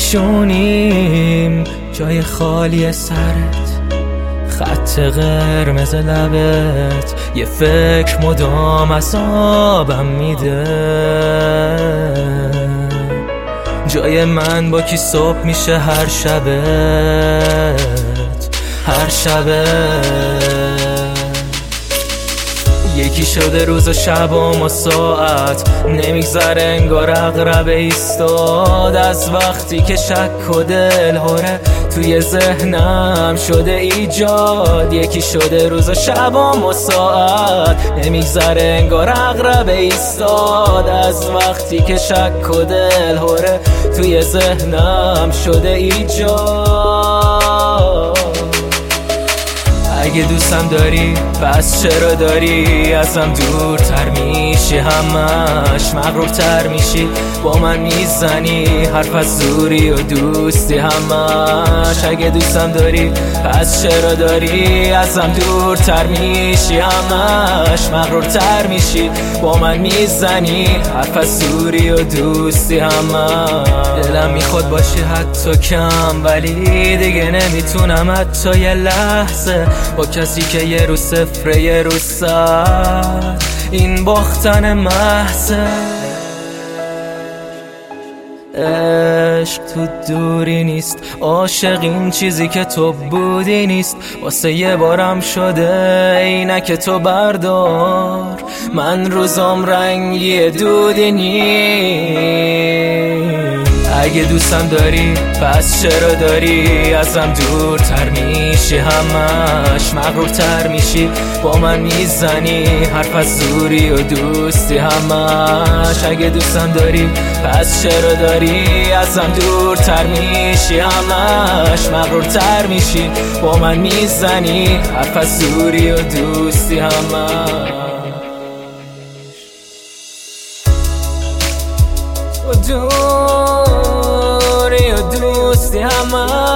نشونیم جای خالی سرت، خط قرمز لبت، یه فکر مدام عذابم میده. جای من با کی صبح میشه هر شبت، هر شبت. یکی شده روز و شبام و ساعت، نمیگذره انگار عقرب ایستاد. از وقتی که شک و دلهوره توی ذهنم شده ایجاد. یکی شده روز و شبام و ساعت، نمیگذره انگار عقرب ایستاد. از وقتی که شک و دلهوره توی ذهنم شده ایجاد. اگه دوستم داری پس چرا داری ازم دورتر میشی؟ همش مغرورتر میشی، با من میزنی حرف از دوری و دوستی همش. اگه دوستم داری پس چرا داری ازم دورتر میشی؟ همش مغرورتر میشی، با من میزنی حرف از دوری و دوستی همش. دلم میخواد باشی حتی کم، ولی دیگه نمیتونم حتی یه لحظه با کسی که یه رو صفره یه رو صد. این باختن محضه. عشق تو دوری نیست، عاشق این چیزی که تو بودی نیست. واسه یه بارم شده اینک تو بردار، من روزام رنگی دودی نیست. اگه دوستم داری پس چرا داری ازم دورتر میشی؟ همش مغرورتر میشی، با من میزنی حرف از دوری و دوستی همش. اگه دوستم داری پس چرا داری ازم دورتر میشی؟ همش مغرورتر میشی، با من میزنی حرف از دوری و دوستی همش. دوری و دوستی همش.